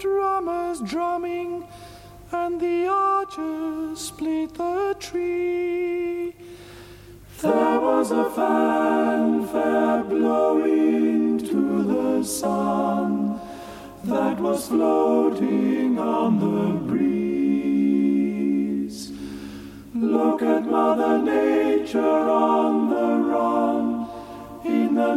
drummers drumming, and the archers split the tree. There was a fanfare blowing to the sun that was floating on the breeze. Look at Mother Nature on the run in the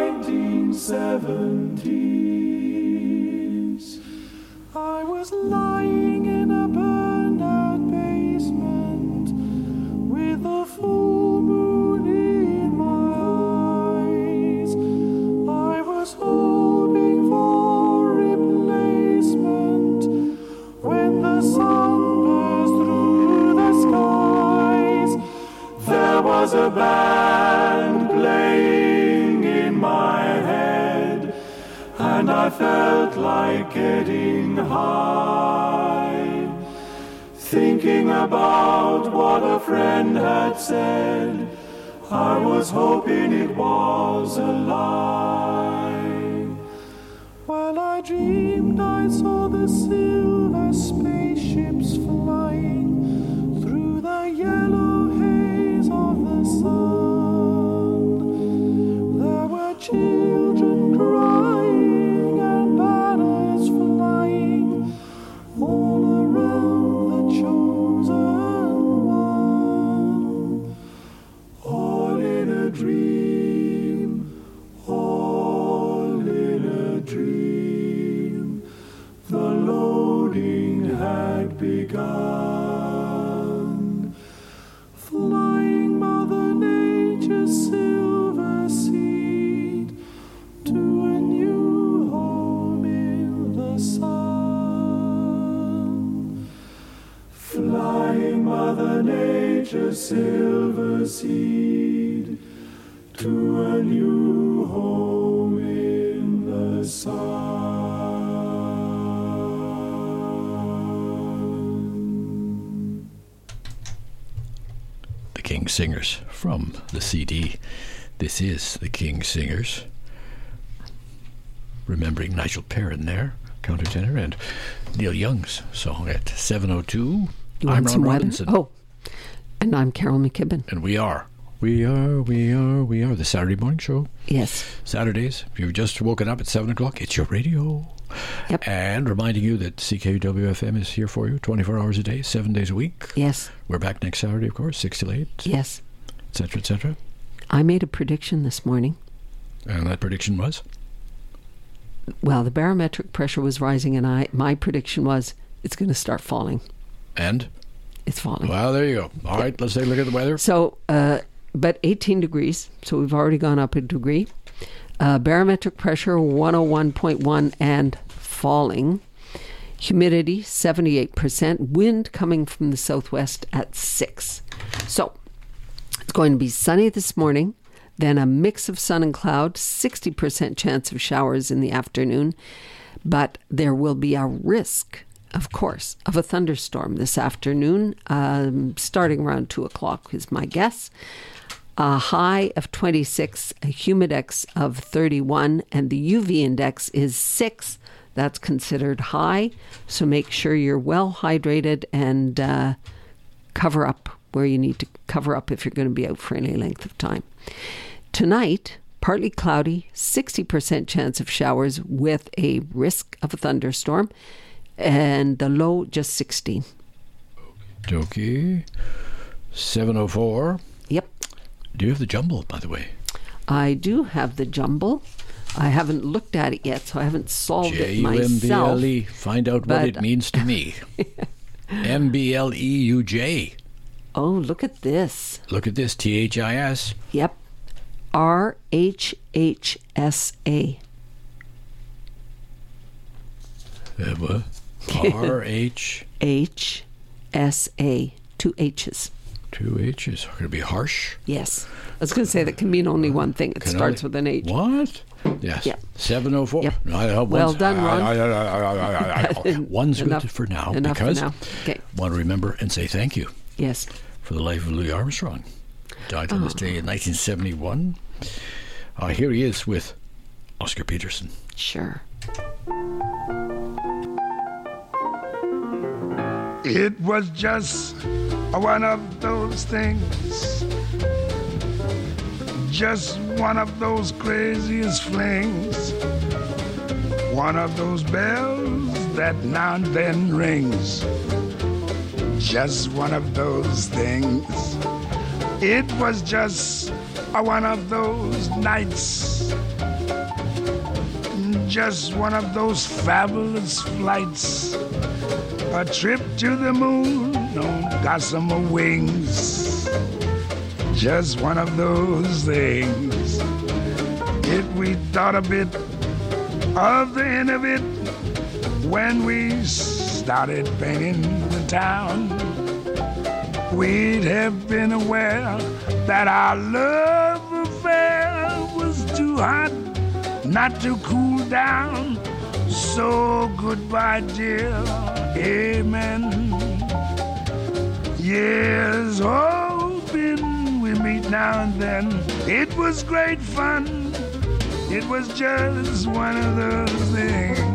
1970s. I was lying in a burned-out basement with a full moon in my eyes. I was hoping for replacement when the sun burst through the skies. There was a band playing in my head, and I felt like getting high, thinking about what a friend had said. I was hoping it was a lie. While I dreamed I saw the silver spaceships flying through the yellow haze of the sun. There were children crying and banners flying all around the chosen one. All in a dream, all in a dream. The loading had begun. Flying Mother Nature's silver seed to a new home in the sun. Flying Mother Nature's silver seed to a new home in the sun. The King Singers from the CD. This is the King Singers. Remembering Nigel Perrin there, countertenor, and Neil Young's song at 7:02. I'm Ron Robinson. Oh, and I'm Carol McKibben. And we are the Saturday morning show. Yes. Saturdays, if you've just woken up at 7 o'clock, it's your radio. Yep. And reminding you that CKWFM is here for you 24 hours a day, 7 days a week. Yes. We're back next Saturday, of course, 6 till 8. Yes. Etc., etc. I made a prediction this morning. And that prediction was? Well, the barometric pressure was rising, and my prediction was it's going to start falling. And? It's falling. Well, there you go. All right, let's take a look at the weather. So, but 18 degrees, so we've already gone up a degree. Barometric pressure 101.1 and falling. Humidity 78%. Wind coming from the southwest at 6. So, it's going to be sunny this morning, then a mix of sun and cloud, 60% chance of showers in the afternoon, but there will be a risk, of course, of a thunderstorm this afternoon, starting around 2 o'clock is my guess. A high of 26, a humidex of 31, and the UV index is 6. That's considered high, so make sure you're well hydrated and cover up where you need to cover up if you're going to be out for any length of time. Tonight, partly cloudy, 60% chance of showers with a risk of a thunderstorm, and the low just 16. Okay. 7:04. Yep. Do you have the jumble, by the way? I do have the jumble. I haven't looked at it yet, so I haven't solved it myself. J-U-M-B-L-E. Find out what it means to me. M-B-L-E-U-J. Oh, look at this. Look at this. T-H-I-S. Yep. R-H-H-S-A. What? R-H... H-S-A. 2 H's. 2 H's. Going to be harsh? Yes. I was going to say that can mean only one thing. It starts with an H. What? Yes. Yep. 7:04. Yep. Well done, Ron. One's good for now. Enough because for now. Okay. Want to remember and say thank you. Yes. For the life of Louis Armstrong. Died on this day in 1971. Here he is with Oscar Peterson. Sure. It was just one of those things, just one of those craziest flings, one of those bells that now and then rings, just one of those things. It was just one of those nights, just one of those fabulous flights, a trip to the moon on gossamer wings, just one of those things. If we thought a bit of the end of it when we started painting the town, we'd have been aware that our love affair was too hot not to cool down. So goodbye, dear, amen. Yes, hoping we meet now and then. It was great fun. It was just one of those things.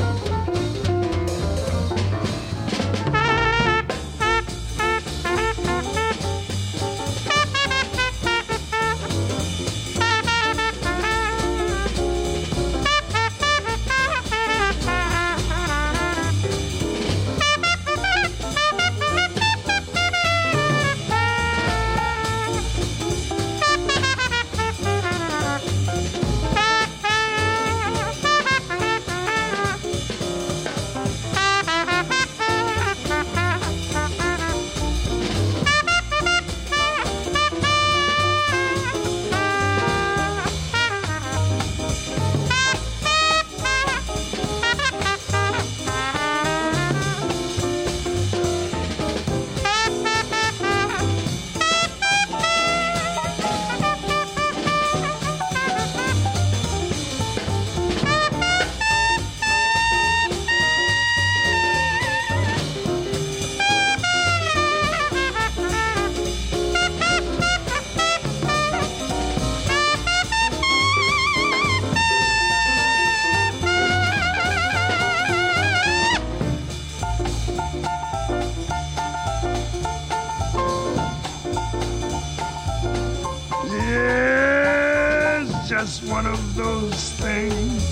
Just one of those things,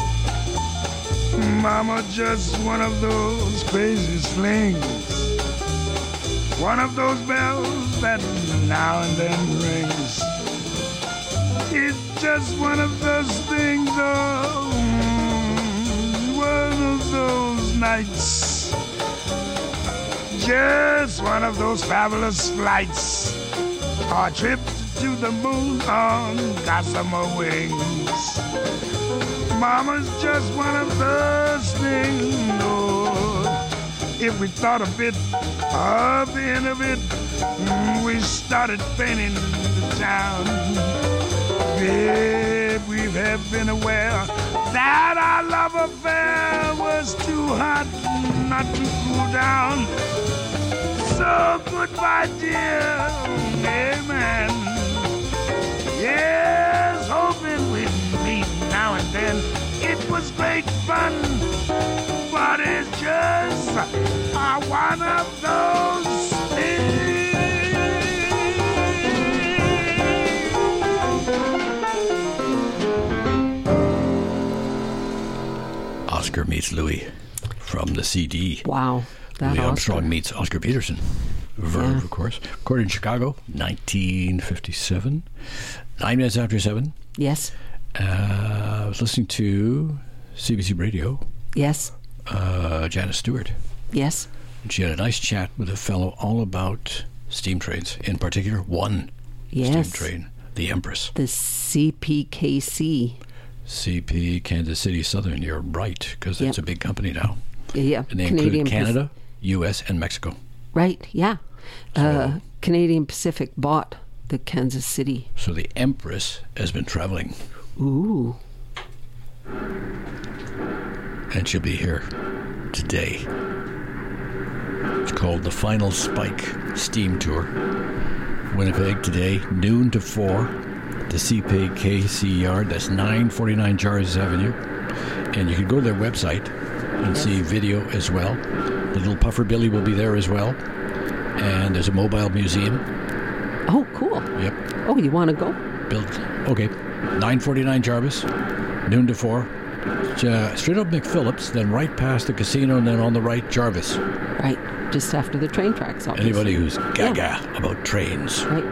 Mama, just one of those crazy slings, one of those bells that now and then rings. It's just one of those things, oh, one of those nights, just one of those fabulous flights, our trip to the moon on gossamer wings. Mama's just one of those things. Oh, if we thought a bit of the end of it, we started painting the town. Babe, we have been aware that our love affair was too hot not to cool down. So goodbye, dear, amen. Yes, hoping we'd meet now and then. It was great fun, but it's just one of those things. Oscar meets Louis from the CD. Wow. Louis Armstrong meets Oscar Peterson. Verve, of course. Recorded in Chicago, 1957. 9 minutes after 7. Yes. I was listening to CBC Radio. Yes. Janice Stewart. Yes. She had a nice chat with a fellow all about steam trains, in particular one steam train, the Empress. The CPKC. CP Kansas City Southern, you're right, because it's a big company now. Yeah. And they included Canada, U.S., and Mexico. Right, yeah. So, Canadian Pacific bought the Kansas City. So the Empress has been traveling. Ooh. And she'll be here today. It's called the Final Spike Steam Tour. Winnipeg today, noon to 4. The CPKC yard. That's 949 Jarvis Avenue. And you can go to their website and see video as well. The little Puffer Billy will be there as well. And there's a mobile museum. Oh, cool. Yep. Oh, you want to go? Built. Okay. 949 Jarvis, noon to 4. Straight up McPhillips, then right past the casino, and then on the right, Jarvis. Right. Just after the train tracks, obviously. Anybody who's gaga about trains. Right.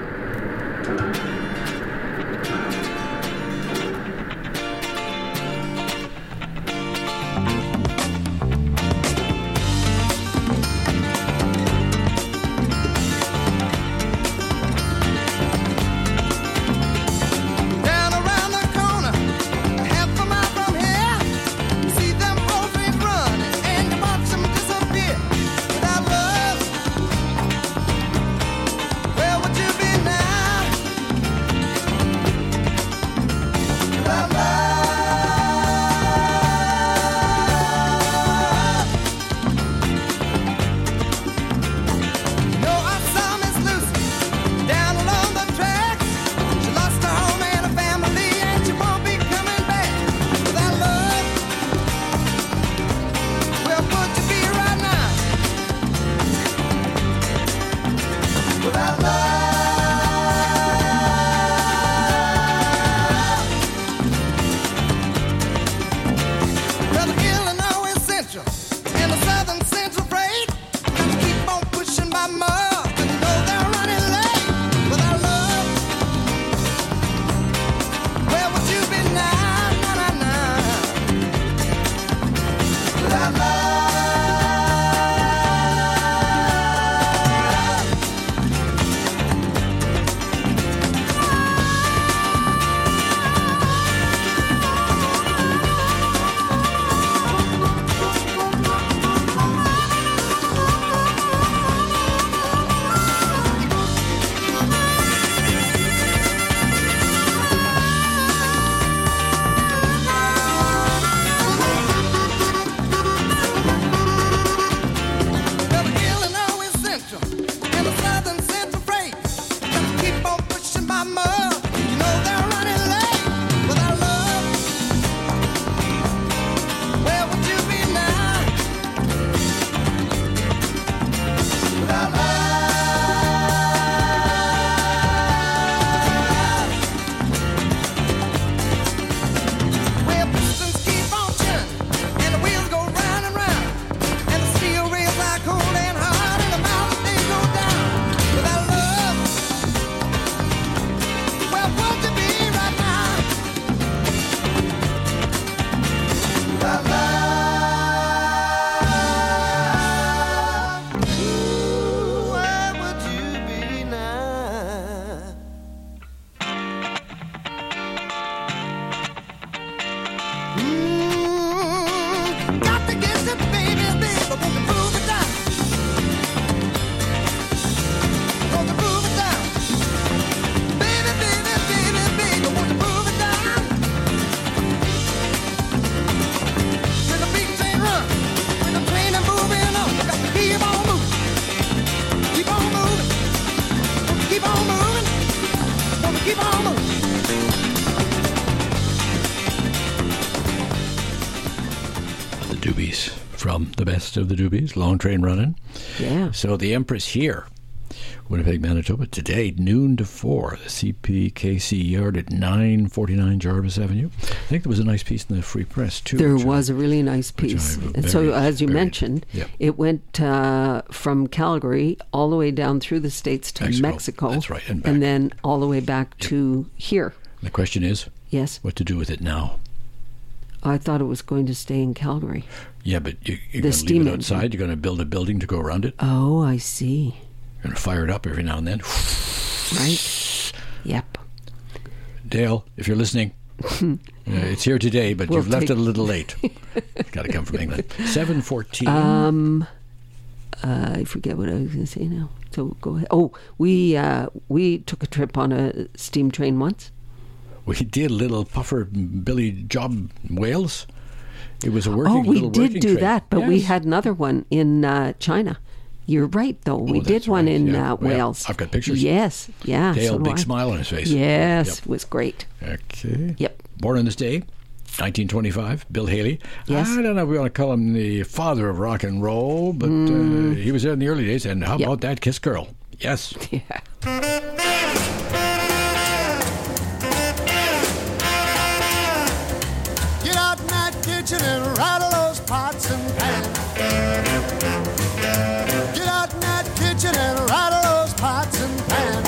Down around the corner, half a mile from here, you see them old trains running, and you watch them disappear. Without love, where would you be now? Without love, you know I saw Miss Lucy down along the tracks. She lost her home and her family, and she won't be coming back. Without love, where would you be right now? Without love, well, the Illinois Central and the Southern Central Freight keep on pushing by more, 'cause you know they're running late. Without love, where would you be now? Na, na, na. Without love, well, the Illinois Central and the Southern Central Freight keep on pushing by more. You know they're running late. Without love, where would you be now? Without love, well, pistons keep on turning, and the wheels go round and round, and the steel rails are cold and hard, and the mountains they go down. Without love, where would you be right now? Without love, ooh, where would you be now? Got to get it, baby, baby, won't you move it down? Won't you move it down? Baby, baby, baby, baby, won't you move it down? When the big train runs, when the train is moving on, you got to keep on moving. Keep on moving. Keep on moving. Keep on moving. The Doobies. From the best of the Doobies, Long Train Running. Yeah. So the Empress here, Winnipeg, Manitoba, today, noon to 4, the CPKC yard at 949 Jarvis Avenue. I think there was a nice piece in the Free Press, too. There which was a really nice which piece. I've And so, buried- as you buried. mentioned, Yep. it went from Calgary all the way down through the States to Mexico. Mexico. That's right, and back. And then all the way back to here. The question is, Yes. what to do with it now? I thought it was going to stay in Calgary. Yeah, but you're The going to steam leave it engine. outside? You're going to build a building to go around it? Oh, I see. You're going to fire it up every now and then? Right? Yep. Dale, if you're listening, it's here today, but We'll you've left take- it a little late. It's got to come from England. 7:14. I forget what I was going to say now. So go ahead. Oh, we took a trip on a steam train once. We did a little Puffer Billy job Wales. It was a working Oh, we little did working do train. that, but we Yes. had another one in China. You're right, though. We that's did one right, in yeah. Well, Wales. I've got pictures. Yes, yeah. Dale, so do big I. smile on his face. Yes, Yep. it was great. Okay. Yep. Born on this day, 1925, Bill Haley. Yes. I don't know if we want to call him the father of rock and roll, but he was there in the early days. And how about that Kiss Girl? Yes. Yeah. Get out in that kitchen and rattle those pots and pans. Get out in that kitchen and rattle those pots and pans.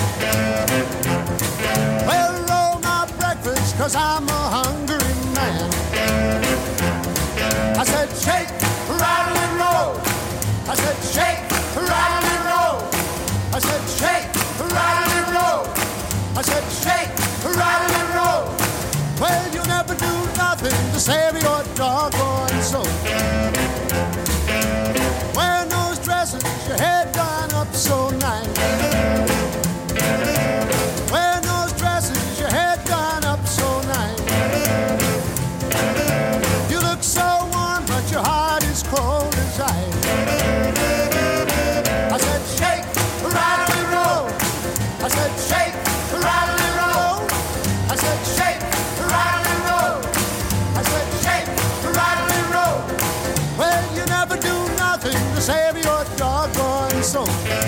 Well, roll my breakfast, 'cause I'm a hungry man. I said shake, rattle and roll. I said shake, rattle and roll. I said shake, rattle and roll. I said shake, rattle and roll. Well, you'll never do nothing to save your doggone soul. Wearing those dresses, your head done up so nice. Wearing those dresses, your head done up so nice. You look so warm, but your heart is cold as ice. I said shake, rattle and roll. I said shake, rattle and roll. I said shake, rattle and roll. I said shake, rattle and roll. Well, you never do nothing to save your doggone soul.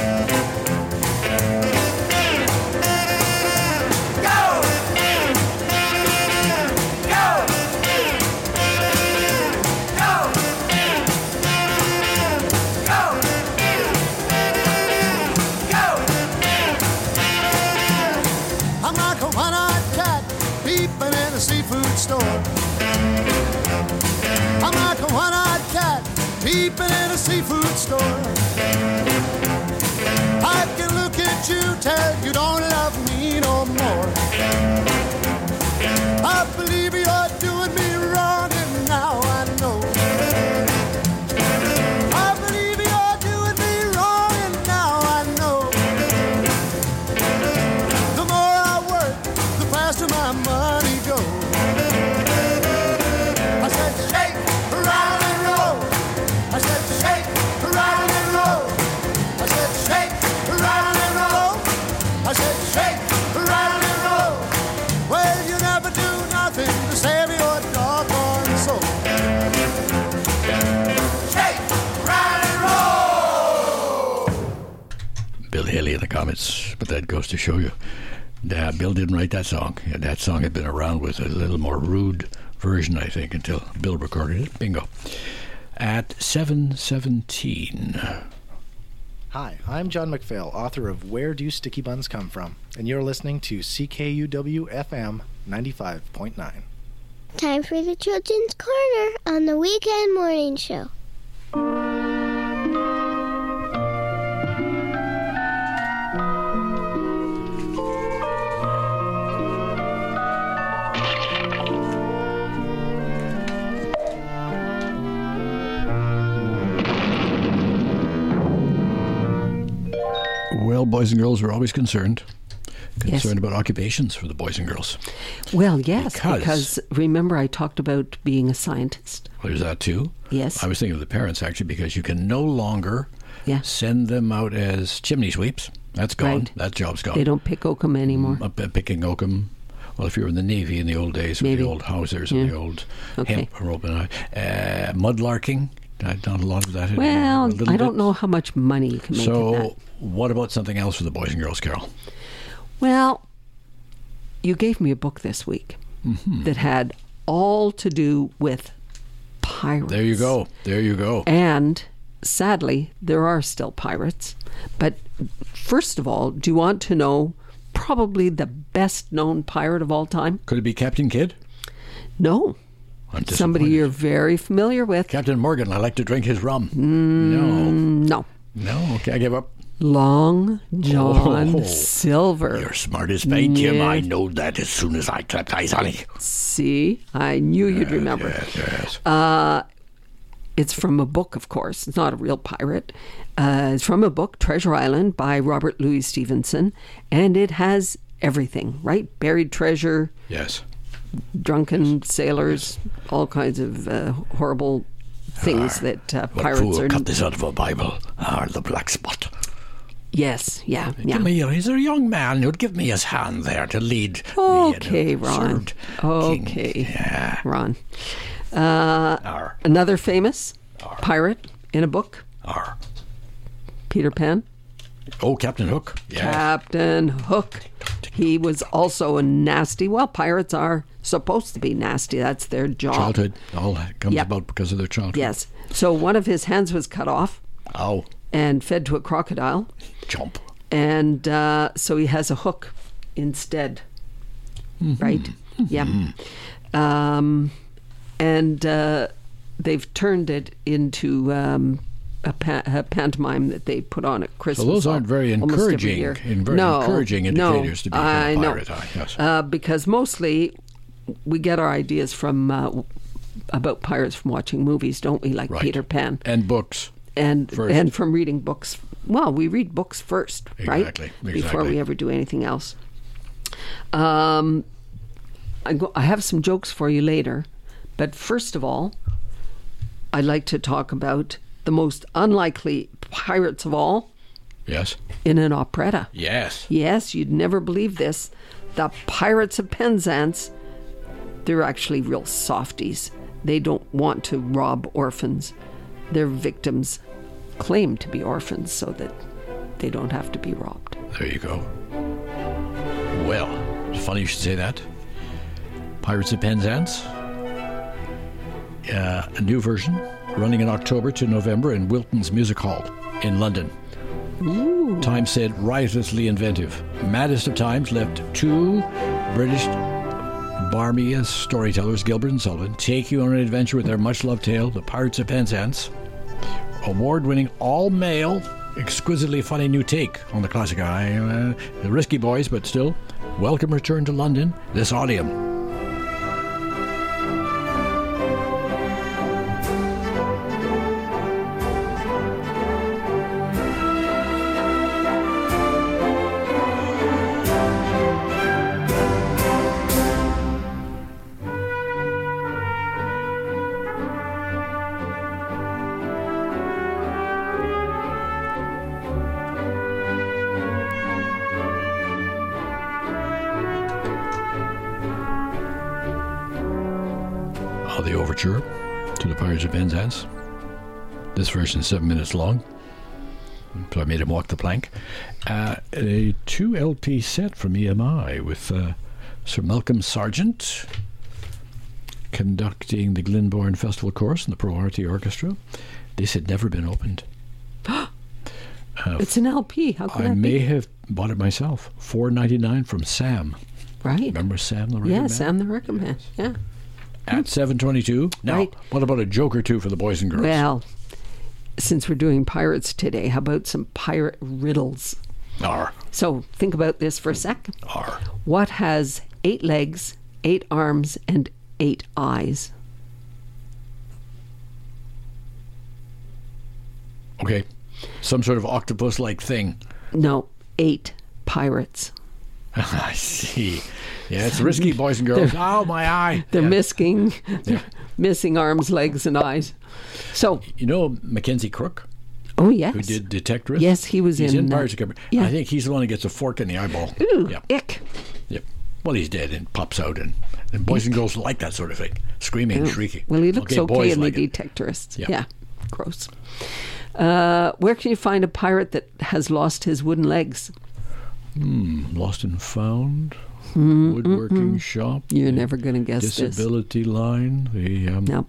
Go! Go! Go! Go! Go! I'm like a one-eyed cat peeping in a seafood store. I'm like a one-eyed cat peeping in a seafood store. I can look at you, tell you don't love me no more. I believe you're doing me wrong, and now I know. I believe you're doing me wrong, and now I know. The more I work, the faster my money goes. I said shake, rattle and roll. I said shake, rattle and roll. I said shake, rattle and roll. I said shake, rattle and roll. Well, you never do nothing to save your doggone soul. Shake, rattle and roll. Bill Haley in the comments, but that goes to show you. Bill didn't write that song. And that song had been around with a little more rude version, I think, until Bill recorded it. Bingo. At 7:17. Hi, I'm John McPhail, author of Where Do Sticky Buns Come From? And you're listening to CKUW-FM 95.9. Time for the Children's Corner on the Weekend Morning Show. Well, boys and girls were always concerned about occupations for the boys and girls. Well, yes, because remember I talked about being a scientist. Well, there's that too. Yes. I was thinking of the parents, actually, because you can no longer send them out as chimney sweeps. That's gone. Right. That job's gone. They don't pick oakum anymore. Picking oakum. Well, if you were in the Navy in the old days, with the old hawsers and the old hemp rope and mudlarking. I've done a lot of that. Well, I don't know how much money you can make at that. So, what about something else for the boys and girls, Carol? Well, you gave me a book this week that had all to do with pirates. There you go. There you go. And sadly, there are still pirates. But first of all, do you want to know probably the best known pirate of all time? Could it be Captain Kidd? No. Somebody you're very familiar with. Captain Morgan. I like to drink his rum. No. No? Okay, I give up. Long John Silver. You're smart as paint, Kim. I know that as soon as I clapped eyes on it. See? I knew you'd remember. Yes. It's from a book, of course. It's not a real pirate. It's from a book, Treasure Island, by Robert Louis Stevenson. And it has everything, right? Buried treasure. Yes. Drunken sailors. All kinds of horrible things that pirates fool are... cut this out of a Bible? The black spot. Yes, yeah. He's a young man who'd give me his hand there to lead Okay, me. Ron. Okay, Yeah. Ron. Arr. Another famous pirate in a book, Arr. Peter Pan. Oh, Captain Hook. Yeah. Captain Hook. He was also a nasty. Well, pirates are supposed to be nasty. That's their job. Childhood. All comes Yep. about because of their childhood. Yes. So one of his hands was cut off Oh, and fed to a crocodile. jump. And so he has a hook instead. Right? Yeah. And they've turned it into a pantomime that they put on at Christmas. So those aren't very almost every encouraging, year. encouraging indicators to be a I know. pirate. Yes. Because mostly we get our ideas from about pirates from watching movies, don't we? Like Right. Peter Pan. And books. And first. from reading books. Well, we read books first, Exactly, right? Before exactly. we ever do anything else. I have some jokes for you later, but first of all, I'd like to talk about the most unlikely pirates of all Yes. in an operetta. Yes. Yes, you'd never believe this. The Pirates of Penzance, they're actually real softies. They don't want to rob orphans. Their victims claim to be orphans so that they don't have to be robbed. There you go. Well, it's funny you should say that. Pirates of Penzance. A new version running in October to November in Wilton's Music Hall in London. Ooh. Time said riotously inventive. Maddest of times left two British barmy storytellers, Gilbert and Sullivan, take you on an adventure with their much-loved tale, The Pirates of Penzance. Award-winning all-male, exquisitely funny new take on the classic. The risky boys, but still, welcome return to London this autumn. The overture to the Pirates of Penzance. This version is 7 minutes long, so I made him walk the plank. A 2 LP set from EMI with Sir Malcolm Sargent conducting the Glyndebourne Festival Chorus and the Pro Arte Orchestra. This had never been opened. It's an LP. How could I that may be? have bought it myself. $4.99 from Sam. Right. Remember Sam the record man? Yeah, Sam the Record Man. Yeah. At 7:22. Now, Right. what about a joke or two for the boys and girls? Well, since we're doing pirates today, how about some pirate riddles? Arr, So think about this for a sec. arr. What has 8 legs, 8 arms, and 8 eyes? Okay. Some sort of octopus-like thing. No, 8 pirates. I see. Yeah, it's risky, boys and girls. Oh, my eye. They're Yeah. missing arms, legs, and eyes. So, You know Mackenzie Crook, oh yes, who did Detectorist? Yes, he's in in, Pirates of Caribbean. yeah. I think he's the one who gets a fork in the eyeball. Ooh, Yep. ick. Yep. Well, he's dead and pops out, and boys and girls like that sort of thing, screaming and shrieking. Well, he looks okay boys in like the it. Detectorist. Yeah. Yeah, gross. Where can you find a pirate that has lost his wooden legs? Lost and found, woodworking shop. You're the never going to guess this. disability line. The No,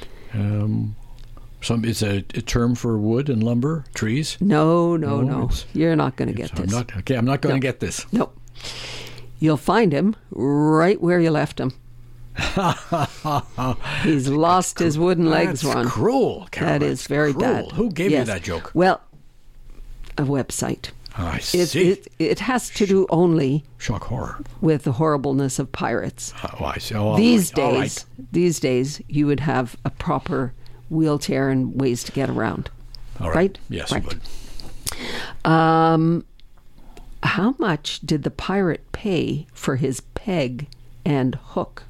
it's a term for wood and lumber, trees. no. it's- You're not going to get I'm this. not going to get this. Nope. You'll find him right where you left him. He's lost his wooden legs, That's Ron. cruel, Carol. That is That's very cruel. bad. Who gave you Yes. that joke? Well, a website. I see. It has to do only Shock horror. with the horribleness of pirates. Oh, I see. Oh, These all days, you would have a proper wheelchair and ways to get around. All right. Right? Yes, Right. you would. How much did the pirate pay for his peg and hook?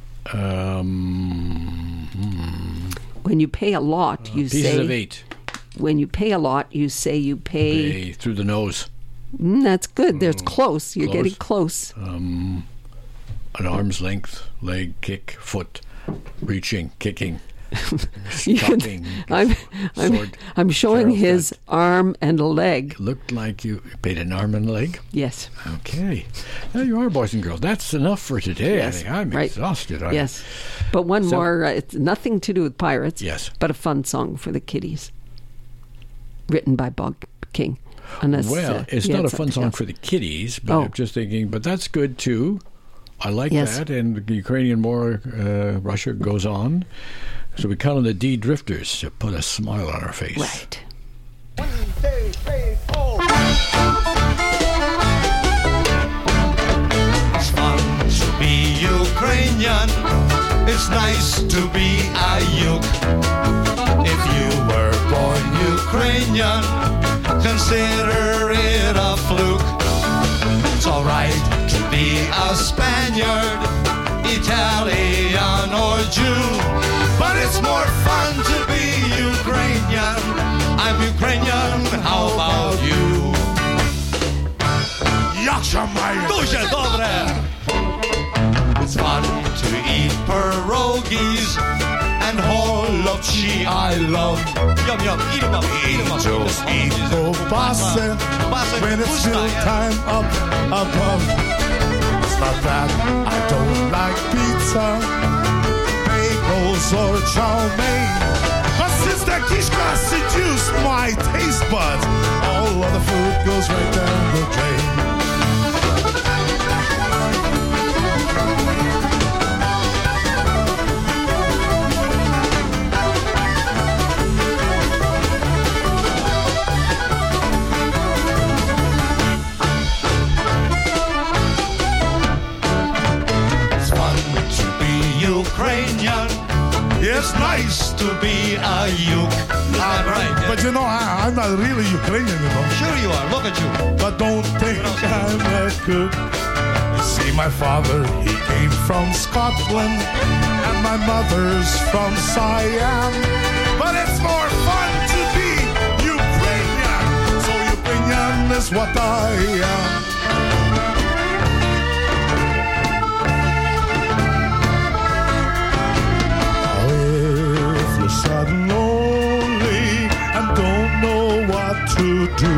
Um, When you pay a lot, you pieces say of 8. when you pay a lot, you say you pay. Pay through the nose. That's good. There's close. You're close. getting close. An arm's length, leg, kick, foot, reaching, kicking, stopping. I'm showing Charles, his that arm and leg. looked like you paid an arm and a leg. Yes. Okay. There you are, boys and girls. That's enough for today. Yes, I think I'm right. exhausted. Yes. But one So- more. It's nothing to do with pirates. Yes. But a fun song for the kiddies. Written by Bob King. Unless, Well, it's you not had a fun something song else. for the kiddies, but Oh. I'm just thinking, but that's good too. I like Yes. that, and the Ukrainian war, Russia goes on. So we count on the D Drifters to put a smile on our face. Right. 1, 2, 3, 4. It's fun to be Ukrainian. It's nice to be a Yuk. If you were born Ukrainian, consider it a fluke. It's alright to be a Spaniard, Italian or Jew, but it's more fun to be Ukrainian. I'm Ukrainian, how about you? Дуже добре! It's fun to eat pierogies and holopchi I love. Yum yum, eat 'em up, eat 'em up. Angels eat kielbasa when it's meal time up above. It's not that I don't like pizza, bagels or chow mein, but since the kishka seduced my taste buds, all other food goes right down the drain. It's fun to be Ukrainian. It's nice to be a Yuk. Right, But you know, I'm not really Ukrainian, you know. sure you are. Look at you. But don't think I'm a cook. You see, my father, he came from Scotland, and my mother's from Siam. But it's more fun to be Ukrainian, so Ukrainian is what I am. If you're sad and lonely and don't know what to do,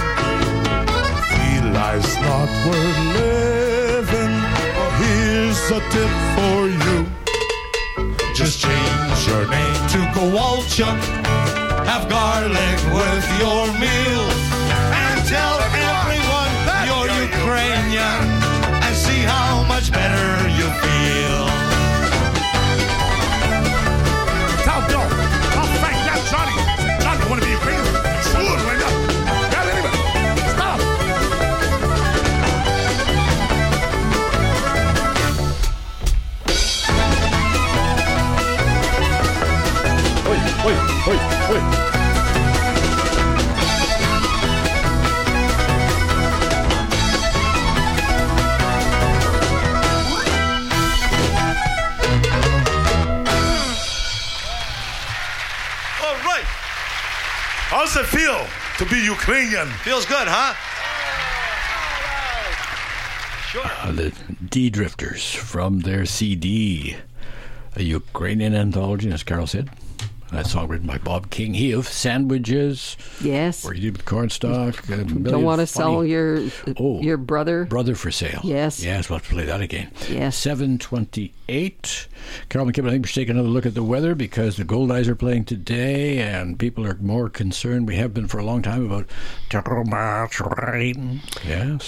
feel life's not worth living, well, here's a tip for you. Just change your name to Kowalchuk. Have garlic with your meal. And tell everyone you're Ukrainian. And see how much better you feel. Tell Bill, tell Frank, yeah, Johnny. Johnny, want to be Ukrainian? Sure, right now. Yeah, anyway, stop. All right. How's it feel to be Ukrainian? Feels good, huh? The D Drifters from their CD, a Ukrainian anthology, as Carol said. That song written by Bob King. He of Sandwiches, Yes. where he did with cornstalk. Don't want to sell your brother. Brother for sale. Yes. Yes, we'll have to play that again. Yes. 7:28. Carol McKibben, I think we should take another look at the weather because the Gold Eyes are playing today and people are more concerned. We have been for a long time about too much rain. Yes.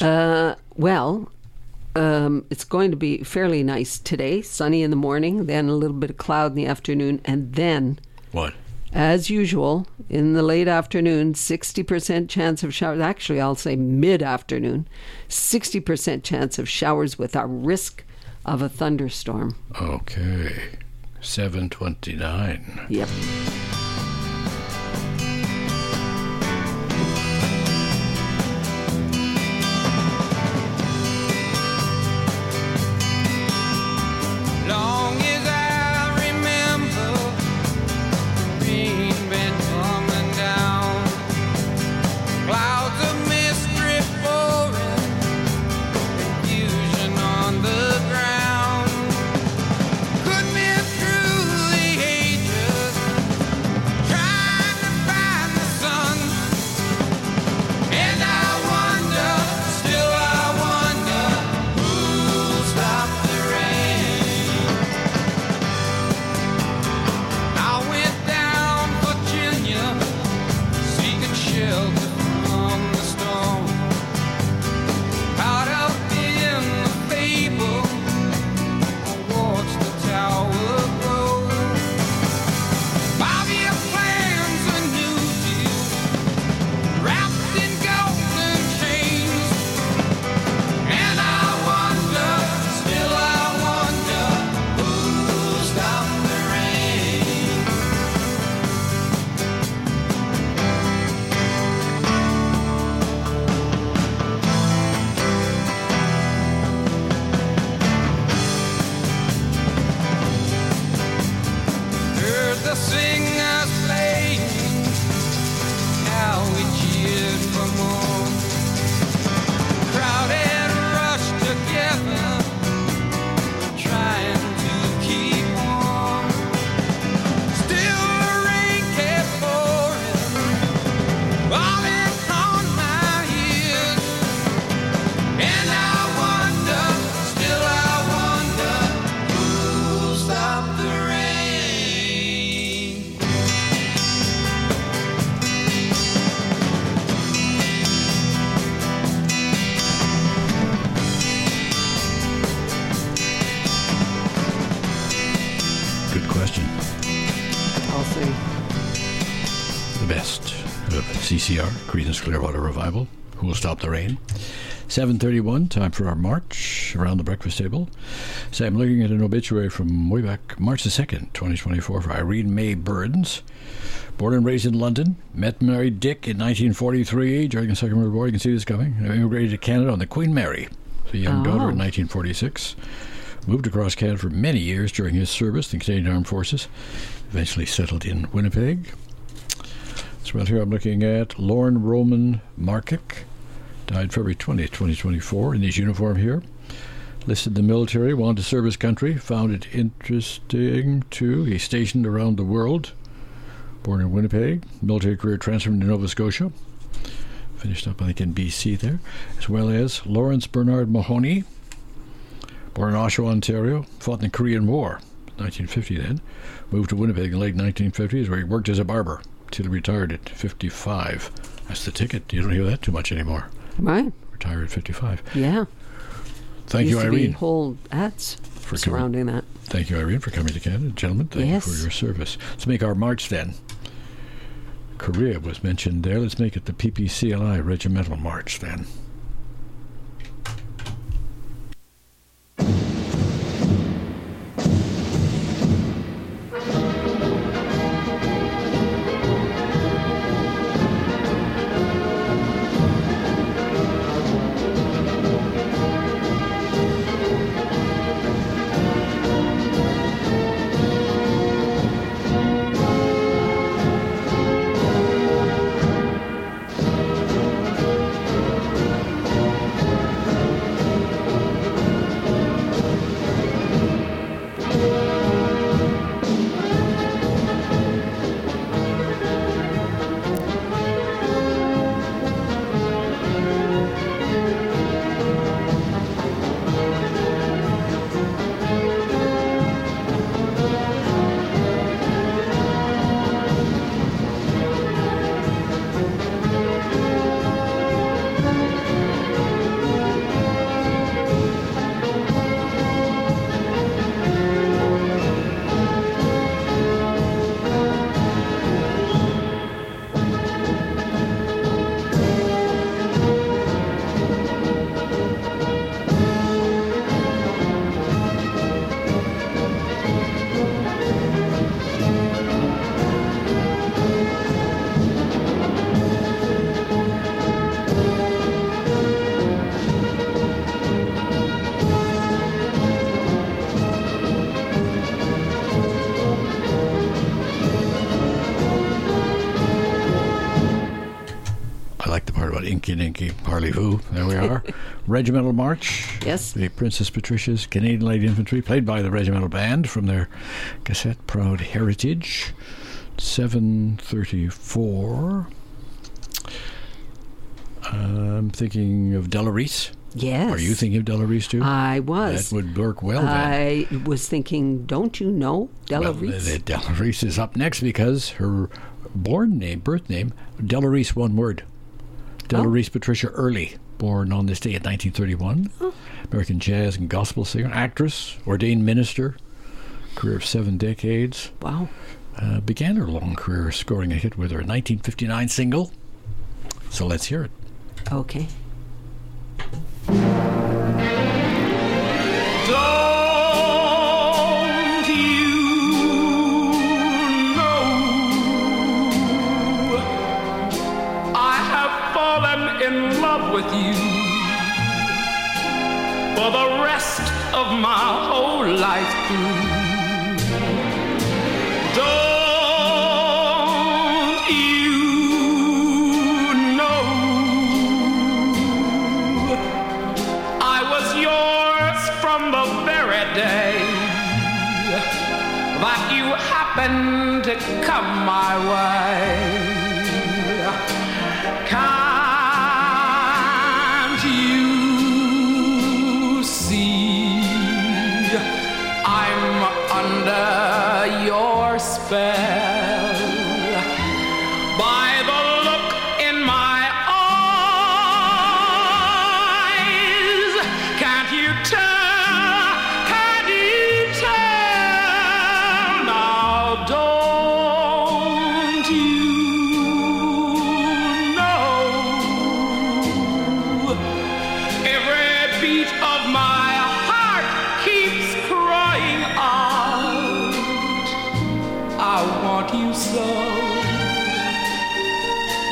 It's going to be fairly nice today. Sunny in the morning, then a little bit of cloud in the afternoon, and then, What? as usual, in the late afternoon, 60% chance of showers. Actually, I'll say mid-afternoon, 60% chance of showers with a risk of a thunderstorm. Okay. 7:29. Yep. Long as I remember, rain been coming down. the best of CCR, Creedence Clearwater Revival, Who Will Stop the Rain. 7:31, time for our march around the breakfast table. So I'm looking at an obituary from way back March the 2nd, 2024, for Irene May Burns. Born and raised in London, met and married Dick in 1943 during the Second World War. You can see this coming. Immigrated to Canada on the Queen Mary, a young daughter in 1946. Moved across Canada for many years during his service in the Canadian Armed Forces. Eventually settled in Winnipeg. So right here I'm looking at Lauren Roman Markic. Died February 20th, 2024, in his uniform here. Listed in the military, wanted to serve his country. Found it interesting, too. He's stationed around the world. Born in Winnipeg. Military career transferred to Nova Scotia. Finished up, I think, in BC there. As well as Lawrence Bernard Mahoney. Born in Oshawa, Ontario. Fought in the Korean War, 1950 then. Moved to Winnipeg in the late 1950s, where he worked as a barber till he retired at 55. That's the ticket. You don't hear that too much anymore. Right. Retired at 55. Yeah. Thank you, Used to Irene. be whole ads surrounding that. Thank you, Irene, for coming to Canada. Gentlemen, thank you for your service. Let's make our march then. Korea was mentioned there. Let's make it the PPCLI Regimental March then. Inky Parley-Vous. There we are. Regimental March. Yes. The Princess Patricia's Canadian Light Infantry, played by the Regimental Band from their cassette Proud Heritage. 7:34. I'm thinking of Della Reese. Yes. Are you thinking of Della Reese too? I was. That would work well then. I was thinking, don't you know Della Reese? Della Reese is up next because her birth name, Della Reese, one word. Della Reese Patricia Early, born on this day in 1931. American jazz and gospel singer, actress, ordained minister, career of 7 decades. Wow. Began her long career scoring a hit with her 1959 single. So let's hear it. Okay. Don't you know I have fallen in love with you for the rest of my whole life through. Don't you know I was yours from the very day that you happened to come my way. Can't you see I'm under your spell? By the look in my eyes, can't you tell? Can't you tell? Now don't you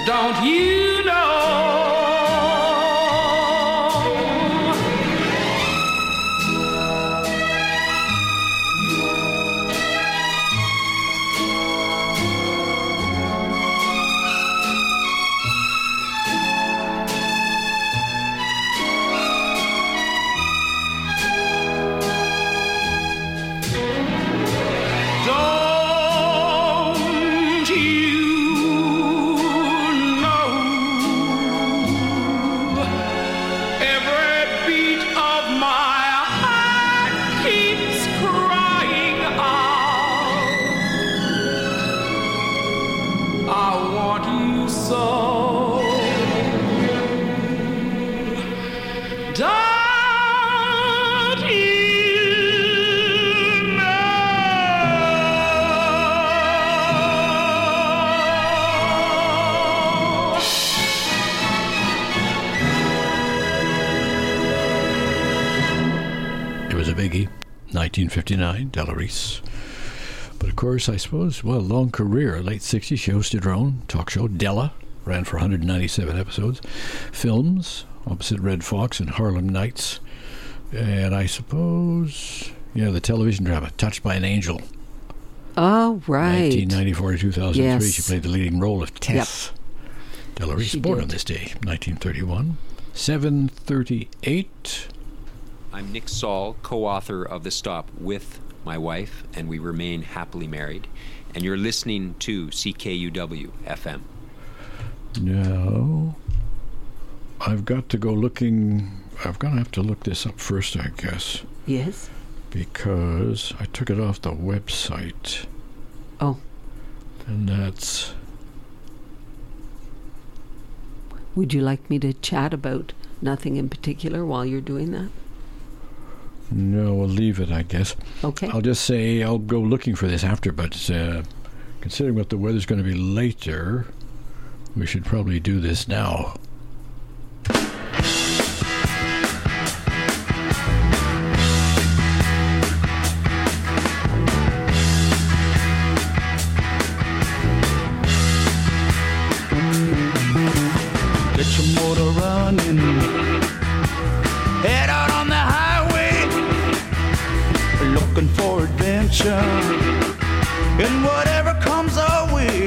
Don't you know? It was a biggie, 1959, Della Reese. But of course, I suppose, well, long career, late 60s, she hosted her own talk show, Della, ran for 197 episodes. Films, opposite Red Fox and Harlem Nights. And I suppose, the television drama, Touched by an Angel. Oh, right. 1994 to 2003, yes. She played the leading role of Tess. Yep. Della Reese, born on this day, 1931. 7:38. I'm Nick Saul, co-author of The Stop with my wife, and we remain happily married. And you're listening to CKUW FM. Now, I've got to go looking. I'm going to have to look this up first, I guess. Yes. Because I took it off the website. Oh. And that's... Would you like me to chat about nothing in particular while you're doing that? No, we'll leave it, I guess. Okay. I'll just say I'll go looking for this after, but considering what the weather's going to be later, we should probably do this now. Get your motor running. Head out on the highway, looking for adventure, and whatever comes our way.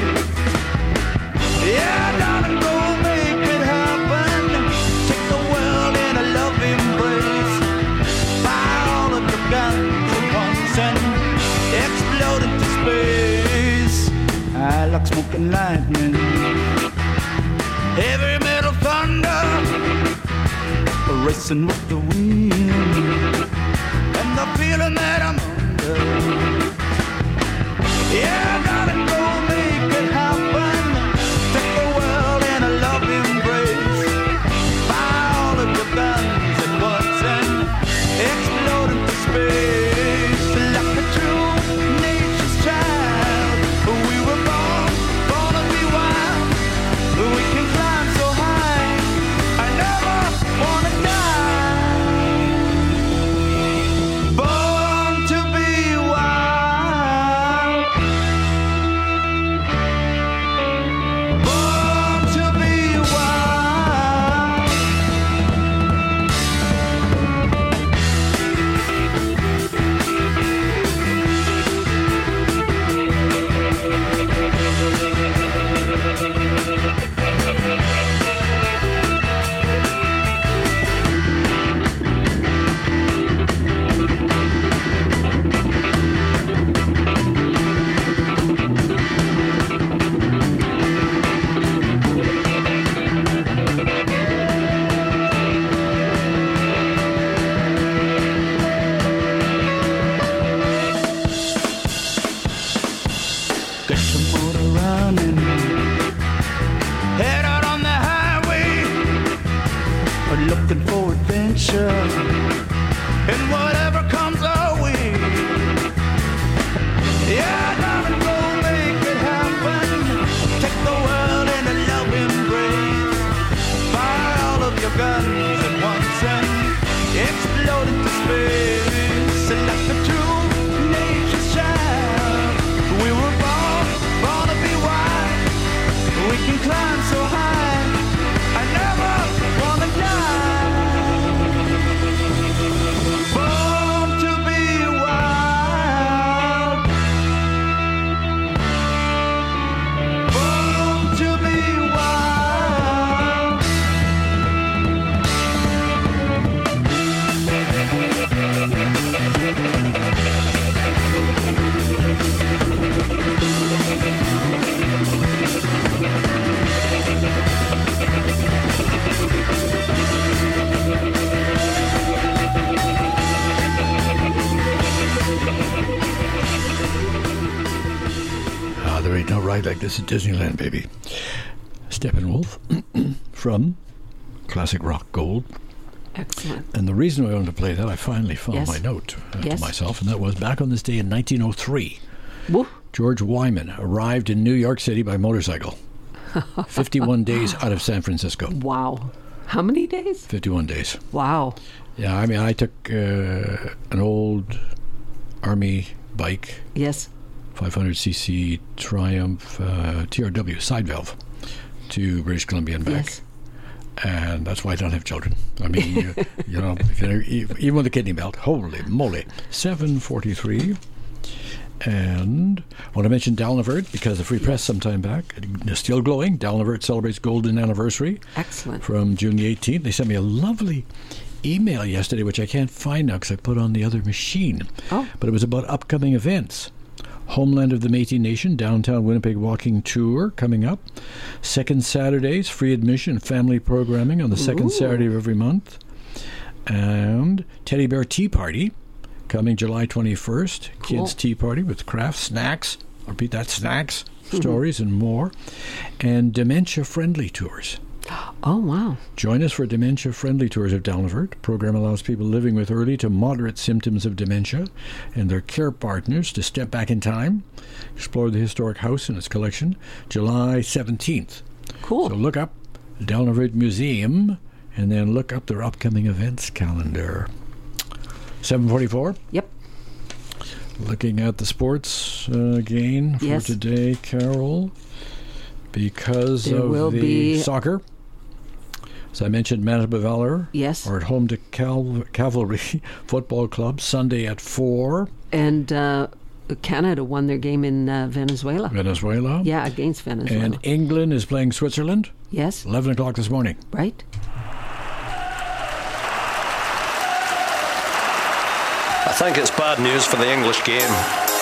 Yeah, darling, go make it happen. Take the world in a love embrace. Fire all of your guns at once and explode into space. I like smoking lightning, heavy metal thunder, racing with the wind, and the feeling that I'm under. Yeah, darling, go make it happen. Take the world in a love embrace. Fire all of your guns at once and explode into space. Like a true nature's child, we were born to be wild. We can climb so high, I never wanna die. Born to be wild. Born to be wild. Get your motor running. Head out on the highway, looking for adventure, and whatever comes our way. Yeah, darling, go make it happen. Take the world in a love embrace. Fire all of your guns at once and explode into space. Like a true nature's child, we were born to be wild. We can climb Rosberg. This is Disneyland, baby. Steppenwolf from Classic Rock Gold. Excellent. And the reason I wanted to play that, I finally found my note to myself, and that was back on this day in 1903. Woo. George Wyman arrived in New York City by motorcycle. 51 days out of San Francisco. Wow. How many days? 51 days. Wow. Yeah, I mean, I took an old Army bike. Yes. 500cc Triumph TRW side valve to British Columbia and back. Yes. And that's why I don't have children. I mean, you know, even with a kidney belt, holy moly. 7:43. And I want to mention Dalnavert because the Free Press some time back is still glowing. Dalnavert celebrates golden anniversary. Excellent. From June the 18th. They sent me a lovely email yesterday, which I can't find now because I put on the other machine. Oh. But it was about upcoming events. Homeland of the Métis Nation, Downtown Winnipeg Walking Tour coming up. Second Saturdays, free admission, family programming on the second Saturday of every month. And Teddy Bear Tea Party coming July 21st. Cool. Kids Tea Party with craft snacks. I'll repeat that, snacks, stories, and more. And dementia-friendly tours. Oh, wow. Join us for dementia-friendly tours of Dalnavert. The program allows people living with early to moderate symptoms of dementia and their care partners to step back in time, explore the historic house and its collection, July 17th. Cool. So look up Dalnavert Museum and then look up their upcoming events calendar. 7:44. Yep. Looking at the sports again for today, Carol, because there of the soccer. As I mentioned, Manitoba Valor are at home to Cavalry Football Club Sunday at 4. And Canada won their game in Venezuela. Venezuela? Yeah, against Venezuela. And England is playing Switzerland? Yes. 11 o'clock this morning. Right. I think it's bad news for the English game.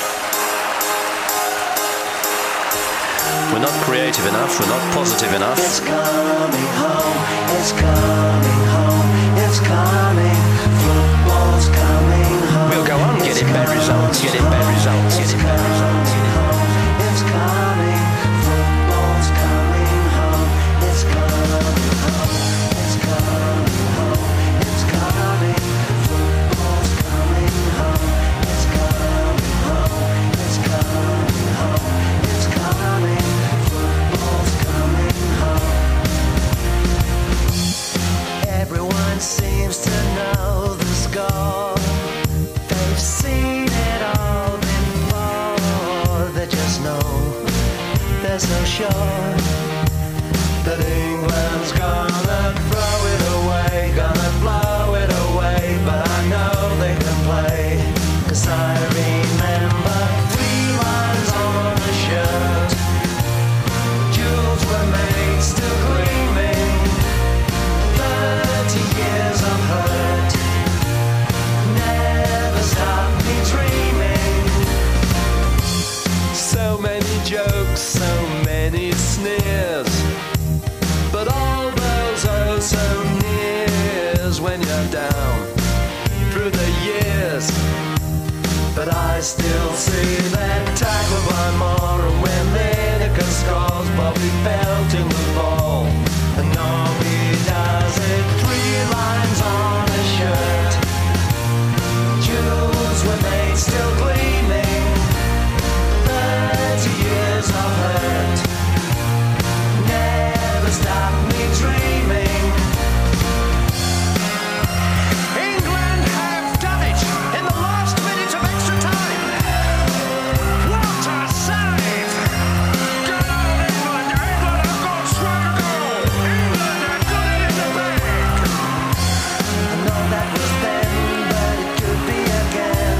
We're not creative enough, we're not positive enough. It's coming home, it's coming home, it's coming, football's coming home. We'll go on getting better results, getting better results, getting better results. It's coming, football's coming home, it's coming home, it's coming home, it's coming, football's coming home, it's coming home, it's coming home, it's coming. Everyone seems to know the score. They've seen it all before. They just know they're so sure that England's gonna throw it away, gonna blow it away. But I know they can play, 'cause I remember 3 lines on the shirt. Jewels were made, still gleaming. 30 years of hurt never stopped me dreaming. So many jokes, so many sneers, but all those oh so nears when you're down through the years. But I still see that tackle by Moore, and when Lineker scores, Bobby Belt in the ball, and Nobby does it. 3 lines on a shirt. Jewels were made, still gleaming. 30 years of hurt never stopped me dreaming. England have done it in the last minute of extra time. What a save! Good old England! England have got swagger! England have got it in the bag! I know that was then, but it could be again.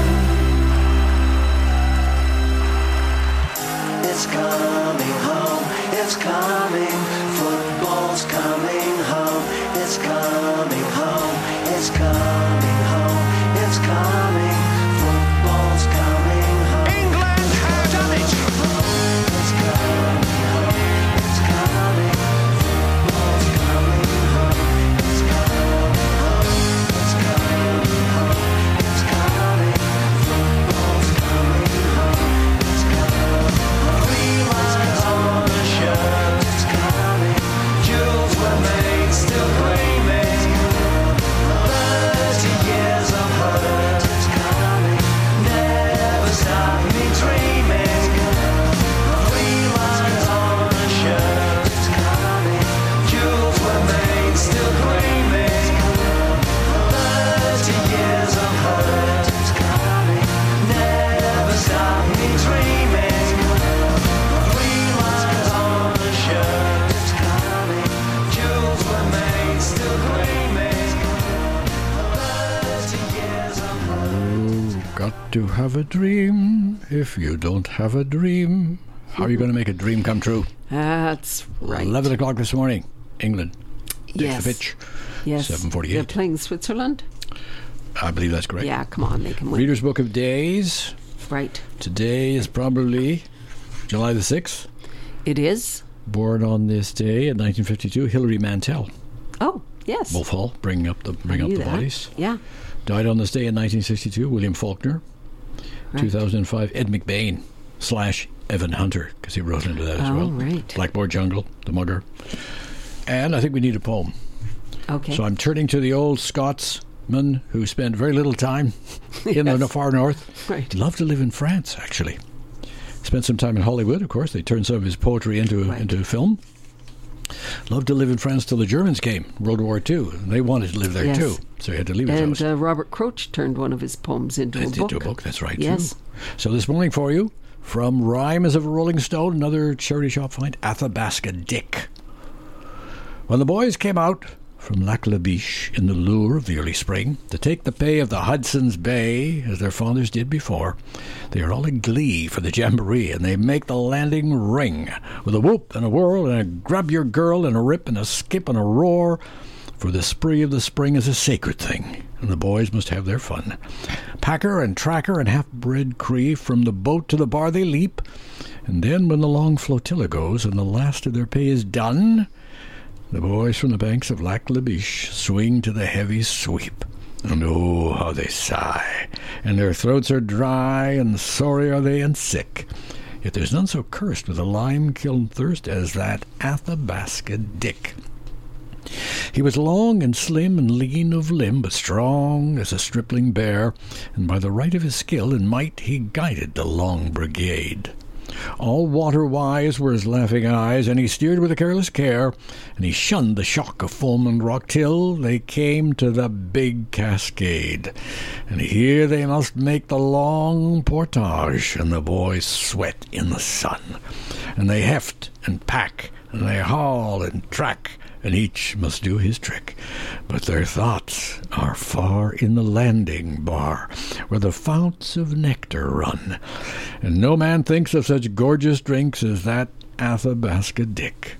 It's coming home, it's coming, football's coming home, it's coming home, it's coming home, it's coming, football's coming home. England have done it! It's coming home, it's coming, football's coming home, it's coming home, it's coming home, it's coming, football's coming home, it's coming home. 3 lines on to have a dream. If you don't have a dream, how are you going to make a dream come true? That's right. 11 o'clock this morning, England. Yes. The pitch. Yes. 7:48. They're playing Switzerland? I believe that's correct. Yeah, come on, they can win. Reader's Book of Days. Right. Today is probably July the 6th. It is. Born on this day in 1952, Hilary Mantel. Oh, yes. Wolf Hall, bring up the bodies. Yeah. Died on this day in 1962, William Faulkner. Right. 2005, Ed McBain / Evan Hunter, because he wrote into that as well. Right. Blackboard Jungle, The Mugger. And I think we need a poem. Okay. So I'm turning to the old Scotsman who spent very little time in the far north. Right. Loved to live in France, actually. Spent some time in Hollywood, of course. They turned some of his poetry into film. Loved to live in France till the Germans came, World War II. And they wanted to live there too, so he had to leave his house. And Robert Croach turned one of his poems into a book. That's right, yes. Too. So this morning for you, from Rhyme as of a Rolling Stone, another charity shop find, Athabasca Dick. When the boys came out from Lac La Biche in the lure of the early spring to take the pay of the Hudson's Bay, as their fathers did before, they are all in glee for the jamboree, and they make the landing ring with a whoop and a whirl and a grab your girl and a rip and a skip and a roar, for the spree of the spring is a sacred thing, and the boys must have their fun. Packer and tracker and half-bred Cree, from the boat to the bar they leap, and then when the long flotilla goes and the last of their pay is done, the boys from the banks of Lac La Biche swing to the heavy sweep. And oh, how they sigh, and their throats are dry, and sorry are they and sick. Yet there's none so cursed with a lime-kiln thirst as that Athabasca Dick. He was long and slim and lean of limb, but strong as a stripling bear, and by the right of his skill and might he guided the long brigade. All water-wise were his laughing eyes, and he steered with a careless care, and he shunned the shock of foam and rock till they came to the big cascade. And here they must make the long portage, and the boys sweat in the sun. And they heft and pack, and they haul and track, and each must do his trick. But their thoughts are far in the landing bar, where the founts of nectar run, and no man thinks of such gorgeous drinks as that Athabasca Dick.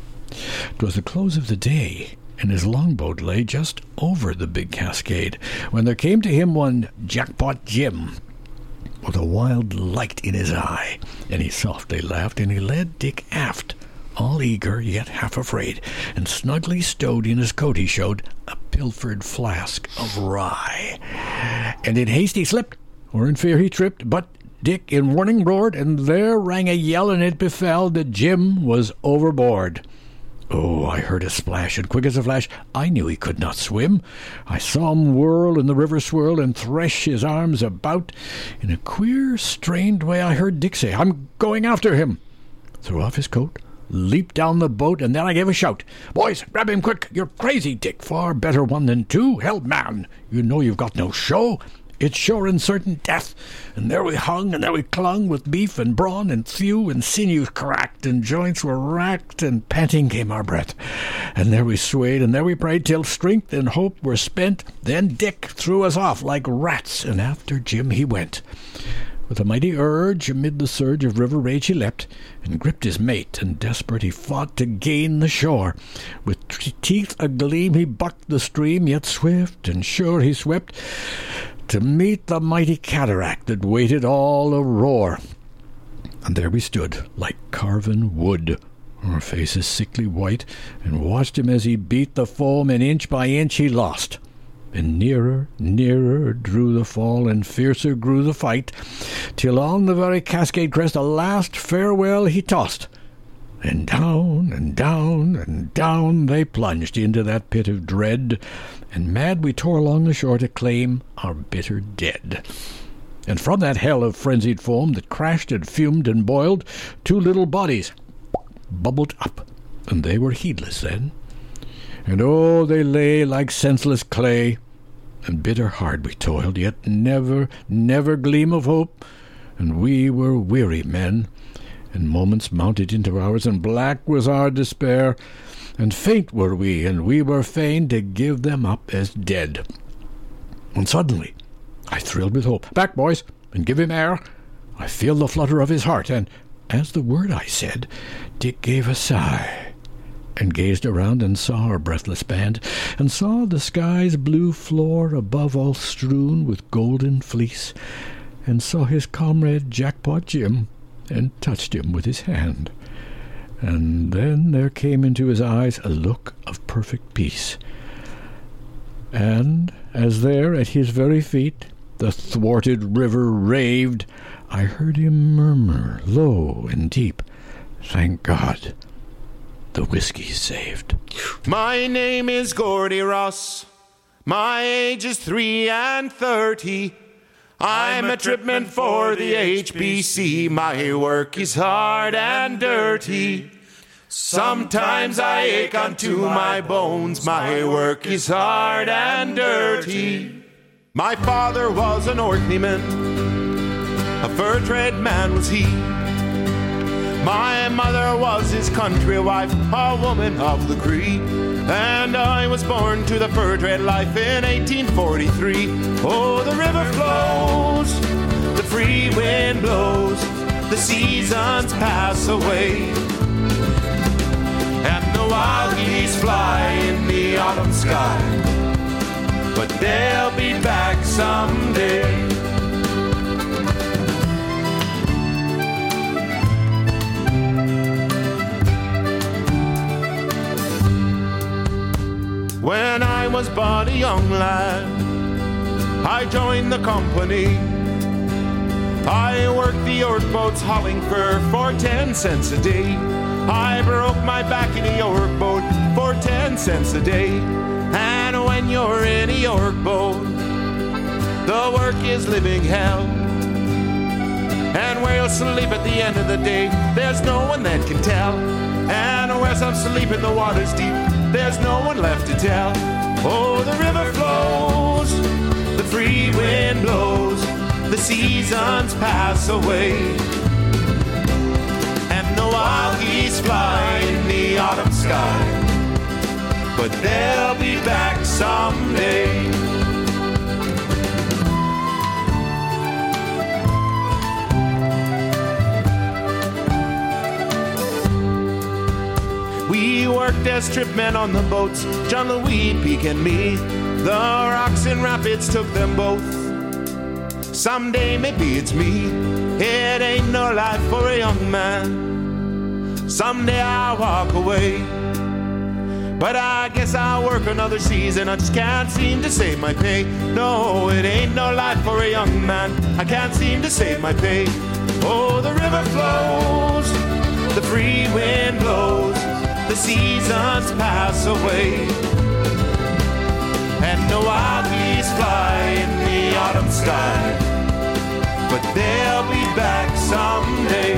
'Twas the close of the day, and his longboat lay just over the big cascade, when there came to him one Jackpot Jim, with a wild light in his eye, and he softly laughed, and he led Dick aft, all eager, yet half afraid, and snugly stowed in his coat he showed a pilfered flask of rye. And in haste he slipped, or in fear he tripped, but Dick in warning roared, and there rang a yell, and it befell that Jim was overboard. Oh, I heard a splash, and quick as a flash I knew he could not swim. I saw him whirl in the river swirl, and thresh his arms about. In a queer, strained way I heard Dick say, "I'm going after him," threw off his coat, leaped down the boat, and then I gave a shout. "Boys, grab him quick! You're crazy, Dick! Far better one than two! Hell, man, you know you've got no show! It's sure and certain death!" And there we hung, and there we clung, with beef and brawn and thew, and sinews cracked, and joints were racked, and panting came our breath. And there we swayed, and there we prayed, till strength and hope were spent. Then Dick threw us off like rats, and after Jim he went. With a mighty urge, amid the surge of river rage he leapt, and gripped his mate, and desperate he fought to gain the shore. With teeth agleam he bucked the stream, yet swift and sure he swept, to meet the mighty cataract that waited all a roar. And there we stood, like carven wood, our faces sickly white, and watched him as he beat the foam, and inch by inch he lost. And nearer, nearer drew the fall, and fiercer grew the fight, till on the very cascade crest a last farewell he tossed. And down, and down, and down they plunged into that pit of dread, and mad we tore along the shore to claim our bitter dead. And from that hell of frenzied foam that crashed and fumed and boiled, two little bodies bubbled up, and they were heedless then. And oh, they lay like senseless clay, and bitter hard we toiled, yet never, never gleam of hope, and we were weary men, and moments mounted into hours, and black was our despair, and faint were we, and we were fain to give them up as dead. And suddenly I thrilled with hope. "Back, boys! and give him air. I feel the flutter of his heart, and as the word I said, Dick gave a sigh, and gazed around and saw our breathless band, and saw the sky's blue floor above all strewn with golden fleece, and saw his comrade Jackpot Jim, and touched him with his hand. And then there came into his eyes a look of perfect peace. And as there at his very feet the thwarted river raved, I heard him murmur low and deep, "Thank God, the whiskey's saved." My name is Gordy Ross. My age is 33. I'm a tripman for the HBC. My work is hard and dirty. Sometimes I ache unto my bones. My work is hard and dirty. My father was an Orkneyman, a fur trade man was he. My mother was his country wife, a woman of the Cree. And I was born to the fur trade life in 1843. Oh, the river flows, the free wind blows, the seasons pass away, and the wild geese fly in the autumn sky, but they'll be back someday. When I was but a young lad, I joined the company. I worked the York boats hauling fur for 10 cents a day. I broke my back in a York boat for 10 cents a day. And when you're in a York boat, the work is living hell. And where you'll sleep at the end of the day, there's no one that can tell. And where some sleep in the water's deep, there's no one left to tell. Oh, the river flows, the free wind blows, the seasons pass away, and the wild geese fly in the autumn sky, but they'll be back someday. We worked as tripmen on the boats, John Louis, Peake, and me. The rocks and rapids took them both. Someday maybe it's me. It ain't no life for a young man. Someday I'll walk away, but I guess I'll work another season. I just can't seem to save my pay. No, it ain't no life for a young man. I can't seem to save my pay. Oh, the river flows, the free wind blows, the seasons pass away, and the wild geese fly in the autumn sky, but they'll be back someday.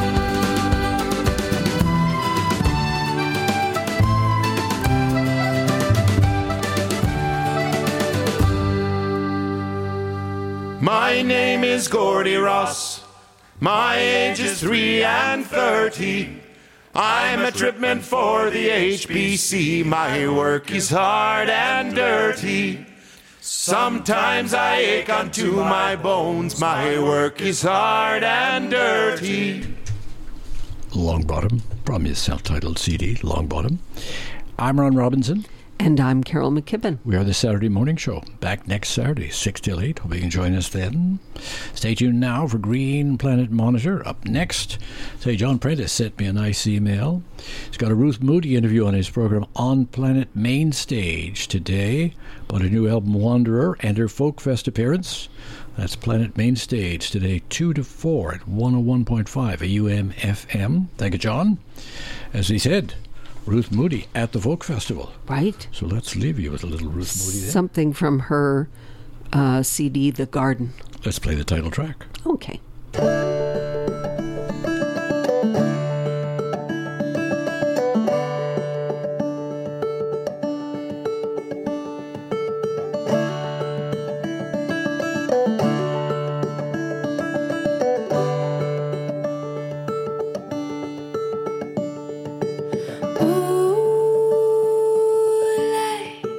My name is Gordy Ross. My age is 33. I'm a tripman for the HBC. My work is hard and dirty. Sometimes I ache unto my bones. My work is hard and dirty. Longbottom, from his self-titled CD, Longbottom. I'm Ron Robinson. And I'm Carol McKibben. We are the Saturday Morning Show. Back next Saturday, 6 till 8. Hope you can join us then. Stay tuned now for Green Planet Monitor. Up next, say John Prentice sent me a nice email. He's got a Ruth Moody interview on his program On Planet Main Stage today about a new album, Wanderer, and her Folk Fest appearance. That's Planet Main Stage today, 2 to 4 at 101.5 AUM FM. Thank you, John. As he said, Ruth Moody at the Folk Festival. Right. So let's leave you with a little Ruth Moody then. Something from her CD, The Garden. Let's play the title track. Okay.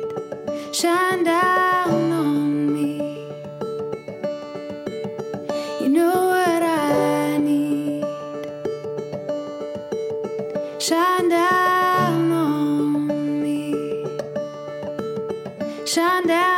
Shine down on me. shine down on me, shine down.